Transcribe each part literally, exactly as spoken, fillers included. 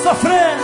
sofrer.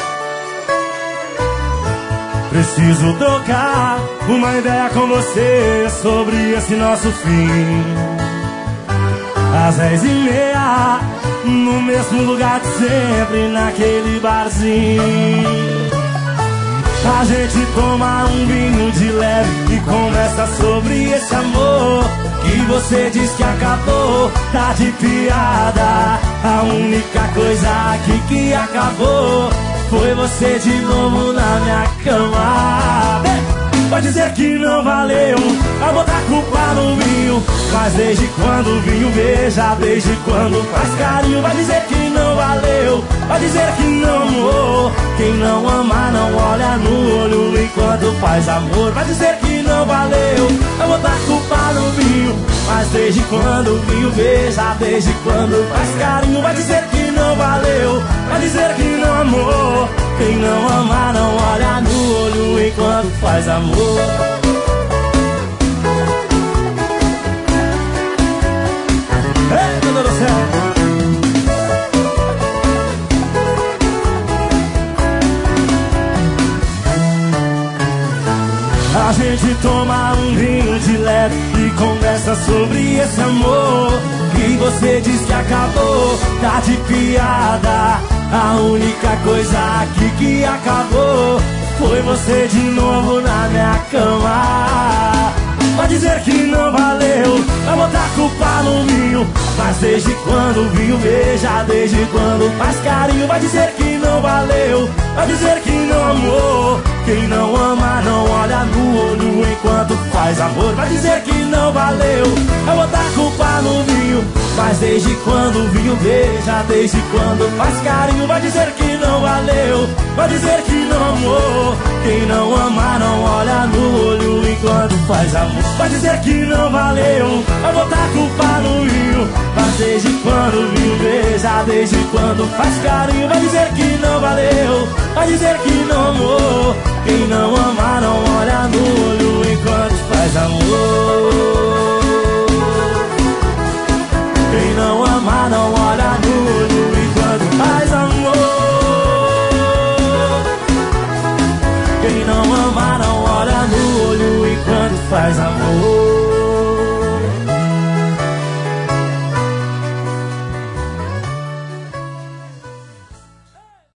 Preciso trocar uma ideia com você sobre esse nosso fim. Às dez e meia, no mesmo lugar de sempre, naquele barzinho. A gente toma um vinho de leve e conversa sobre esse amor que você diz que acabou, tá de piada. A única coisa aqui que acabou foi você de novo na minha cama. Pode dizer que não valeu, vai botar culpa no vinho, mas desde quando o vinho beija, desde quando faz carinho. Vai dizer que não valeu, vai dizer que não amou. Quem não ama não olha no olho enquanto faz amor. Vai dizer que não valeu, vai botar culpa no vinho, mas desde quando o vinho beija, desde quando faz carinho. Vai dizer que não valeu, vai dizer que não amou. Quem não ama não olha no olho enquanto faz amor. Ei, meu Deus do céu! A gente toma um vinho de leve e conversa sobre esse amor que você diz que acabou, tá de piada. A única coisa aqui que acabou foi você de novo na minha cama. Vai dizer que não valeu, vai botar culpa no vinho, mas desde quando o vinho beija, desde quando faz carinho. Vai dizer que não valeu, vai dizer que não amou. Quem não ama não olha no olho enquanto faz amor. Vai dizer que não valeu, vai botar culpa no vinho, mas desde quando o vinho beija, desde quando faz carinho. Vai dizer que não valeu, vai dizer que não amou. Quem não ama não olha no olho enquanto faz amor. Vai dizer que não valeu, vai botar culpa no vinho, mas desde quando o vinho beija, desde quando faz carinho. Vai dizer que não valeu, vai dizer que não amou. Quem não ama não olha no olho enquanto faz amor. Quem não ama não olha no olho enquanto faz amor. Quem não ama não olha no olho enquanto faz amor.